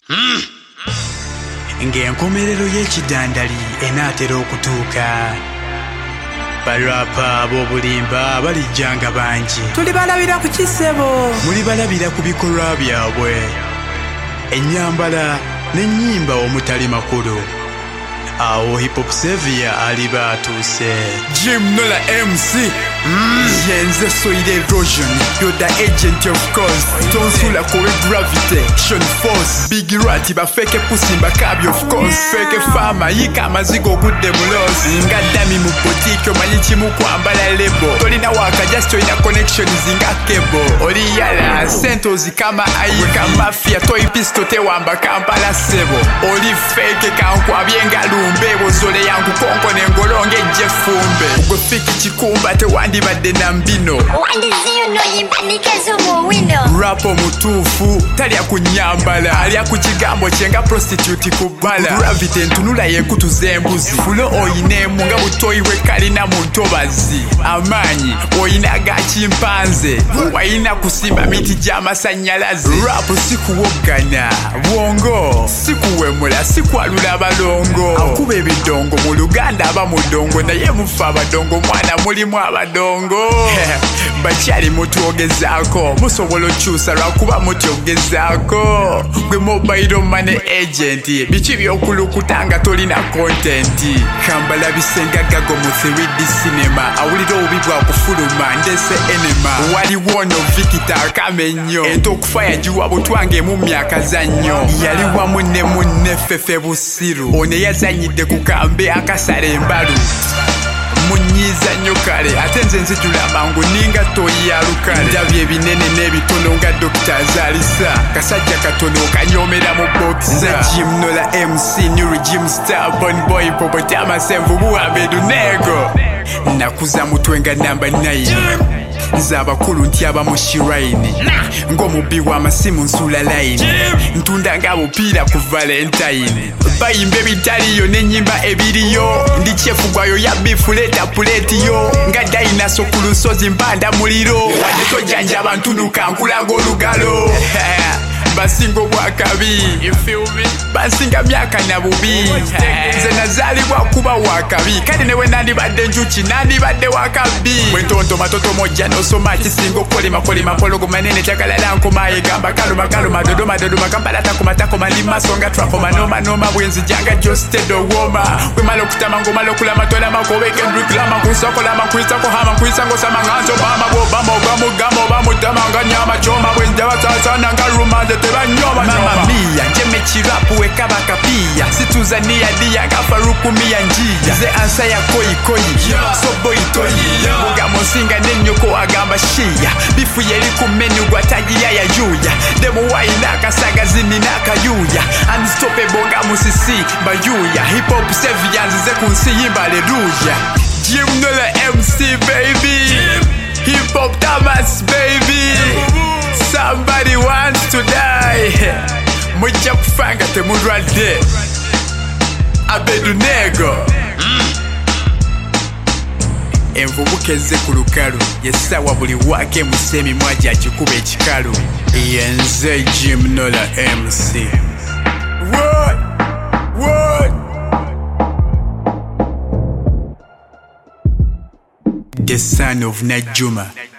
ng'enkomerero y'ekidandali enaatera okutuuka. Barapa ab'obulimba balijjanga bangi. Tulibalabira ku kisebo. Mulibalabira ku bikolwa byabwe, ennyambala n'ennyimba omutali makulu. Awo Hip Hop Savior aliba atuuse. Jim Nola MC. Yenze Soil Erosion. You're the agent of course. Tonsula kowe gravitation force. Big Rat bafeke pussy mbakabi of course. Feke farmer yika amazigo gudde mulos. Ngadami mu boutique omanyi kimu kwambala lebo. Tolina waka just toyina connection zinga cable. Oli yala sentozi kama ayiga mafia. Toy pisto tewamba Kampala sebo. Oli feke kankwabyenga lumbe. Bozole yangu konko nengolonge jefumbe. Ugwe fiki chikumba tewandi badde nambino. Wandi ziyo no yimba nikezo mu window. Rapo mutufu talya kunyambala. Alya kuchigambo chenga prostitute kubala. Gravity ntunula yekutuze embuzi. Fulo oyinemu nga butoyi wekalina mu ntobazi. Amanyi oyina ga chimpanze. Wayina kusimba miti gy'amasanyalaze. Rapo sikuwogana bwongo. Sikuwemula sikwalula abalongo. Akube bidongo mu Luganda aba mudongo naye mufa abadongo mwana mulimu abadongo. Bakyali mutuogezaako musobola okyusa lwakuba mutyogezaako. Gwe mobile money agent biki byokulukuta nga tolina content. Kambala bisenga gago mu 3D cinema. Awulira obubi bwa kufuluma ndese enema. Waliwo no Victor Kamenyo ento okufa yagiwa butwange mu myaka za nnyo. Yali wamu ne munne Fefe Busiru one yazanyidde ku kambe akasala embalu. Munyiza nnyo kale ate nze nzijula amangu ninga toyi ya lukale. Ndabye ebinene n'ebitono nga Dr. Zalisa. Kasajja katono kanyomera mu box. Nze Jim Nola MC New Regime Star Bon Boy Popotamus Envubu Abedunego. Nakuza mutwenga namba 9. Nze abakulu ntyaba mu shiraini. Ng'omubbi w'amasimu nsula line. Ntunda nga bupiira ku Valentine. Bayimba ebitaliyo n'ennyimba ebiriyo. Ndi chefu gwayo ya bifu leta puletiyo. Nga dayinaso ku lusozi mbanda muliro. Wadde tojanjaba ntunuka nkulaga olugalo. Basinga obwakabi bansinga myaka na bubi. Nze nazaalibwa kuba wakabi kale newe nandibadde njuki nandibadde wakabi. Bwentontoma totomojja nosoma kisinga okolima pologo manene tagalala nkoma egamba kaluma dodoma Kampala takoma ndi masonga trafoma noma bwenzijanga jostedo woma. Wemala okutama ngomala okulama tolama kobeke ndriklama kusakolama kwisako hama kwisango samanganzo bama bobama ogamugamo bamutama nyama choma bwenjaba sasana ngarumande Mama mia jeme chirapu wekaba kapia. Situzania dia gafaruku mia njia. Ze ansa ya koi sobo itoyi. Muga monsinga nenyoko agamba shia. Bifu yeli kumenu gwatagia ya yuya. Demu wainaka sagazini naka yuya. Unstoppable nga musisi bayuya. Hip Hop Savior nzize kunsi yimba aleluya. Jim Nola MC baby. Hip Hop Tamas baby. Somebody wants to die. Mujja kufanga temulwadde. Abedunego. Envubuka ezze ku lukalu yessawa buli wake musemi mwaji akikuba ekikalu. Yenze Jim Nola MC. What? The son of Najuma.